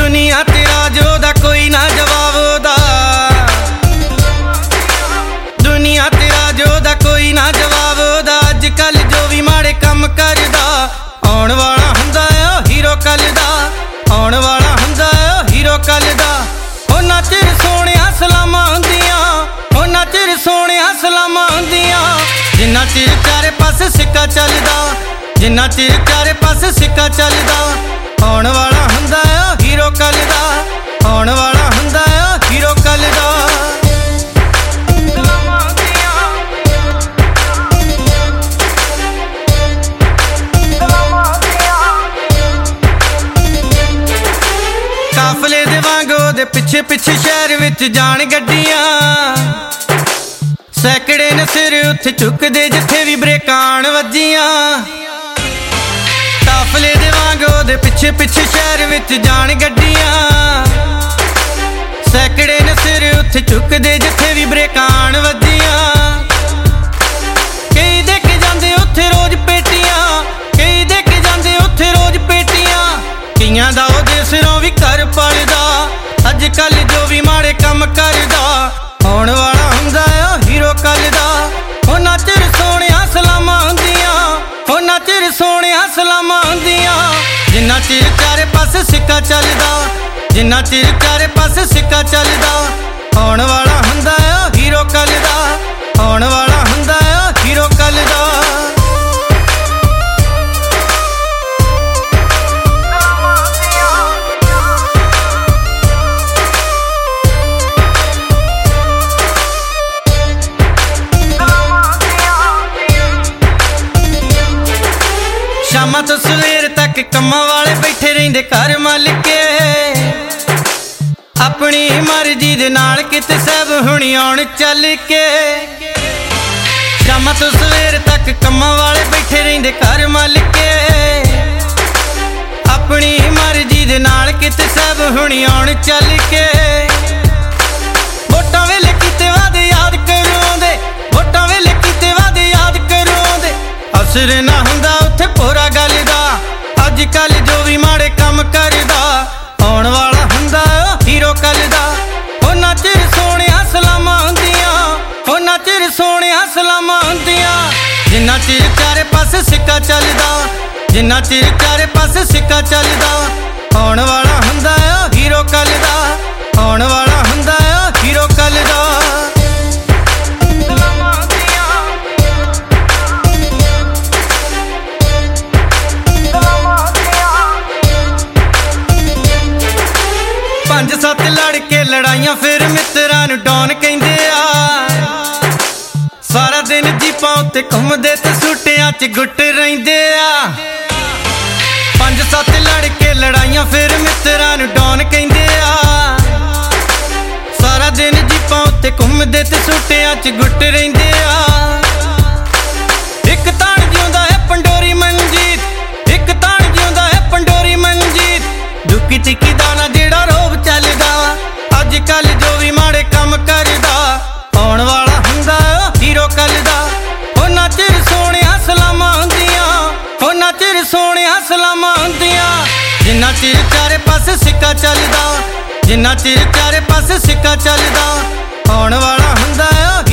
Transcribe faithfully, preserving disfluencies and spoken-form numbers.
दुनिया ते राज ओदा कोई ना जवाब ओदा, दुनिया ते राज ओदा कोई ना जवाब ओदा। अज कल जो भी माड़े कम करदा आउण वाला हुंदा है ओ हीरो कल दा, आउण वाला हुंदा है ओ हीरो कल दा। उन्ना चिर सोहणिया सलामां हुंदियां, उन्ना चिर सोहणिया सलामां हुंदियां, जिन्ना चिर चारे पासे सिक्का चलदा, जिन्ना चिर चारे पासे सिक्का चलदा। आउण वाला हुंदा है ओ हीरो कल दा, आउण वाला हुंदा है ओ हीरो कल दा। काफले दे वांग ओदे पिछे पिछे शहर विच जान गड्डियां, सैकड़े ने सिर उत्थे चुकदे जिथे भी ब्रेकां वज्जियां। काफले दे वांग ओदे पिछे पिछे शहर विच जान गड्डियां, सैकड़े ने सिर उत्थे चुकदे जिथे भी ब्रेकां वज्जियां। कई देखे जांदे उत्थे रोज पेटियां, कई देखे जांदे उत्थे रोज पेटियां, कईयां दा ओदे सिरों भी घर पलदा। अज कल जो भी माड़े कम करदा आउण वाला हुंदा है ओ हीरो कल दा। उन्ना चिर सोहणिया सलामां हुंदियां, उन्ना चिर सोहणिया सलामां हुंदियां, जिन्ना चिर चारे पासे सिक्का चलदा, जिन्ना चिर चारे पासे सिक्का चलदा। आउण वाला हुंदा है ओ हीरो कल दा, आउण वाला हुंदा है ओ हीरो कल दा। शामां तो सवेर तक कम्मां वाले बैठे रहिंदे घर मालिके, अपनी मर्जी दे नाल किते सब हुणी आउण चल के। शामां तो सवेर तक कम्मां वाले बैठे रहिंदे घर मालिके, अपनी मर्जी दे नाल किते सब हुणी आउण चल के। वोटां वेले कीते वादे याद करोंदे, वोटां वेले कीते वादे याद करोंदे, असर ना हुंदा उत्थे पूरा गल दा। अज कल जो भी माड़े कम करदा आउण वाला हुंदा ओ हीरो कल दा। उन्ना चिर सोहणिया सलामां हुंदियां, उन्ना चिर सोहणिया सलामां हुंदियां, जिन्ना चिर चारे पासे सिक्का चलदा, जिन्ना चिर चारे पासे सिक्का चलदा। आउण वाला हुंदा है ओ हीरो कल दा, आउण वाला हुंदा है ओ हीरो कल दा। पंज सत्त लड़के लड़ाइयां फिर मित्रां नूं डॉन कहिंदे आ, सारा दिन जीपां उत्ते घुमदे ते सूटियां च गुट रहिंदे आ। पंज सत्त लड़के लड़ाइयां फिर मित्रां नूं डॉन कहिंदे आ, सारा दिन जीपां उत्ते घुमदे ते सूटियां च गुट रहिंदे आ। इक ताण जिउंदा है पंडोरी मनजीत, इक ताण जिउंदा है पंडोरी मनजीत, दुखी तिखी दाना जेड़ा रोब चलदा। अज कल जो भी माड़े कम करदा आउण वाला हुंदा ओ हीरो कल दा। उन्ना चिर सोहणिया सलामां हुंदियां, उन्ना चिर सोहणिया सलामां हुंदियां, जिन्ना चिर चारे पासे सिक्का चलदा, जिन्ना चिर चारे पासे सिक्का चलदा। आउण वाला हुंदा है ओ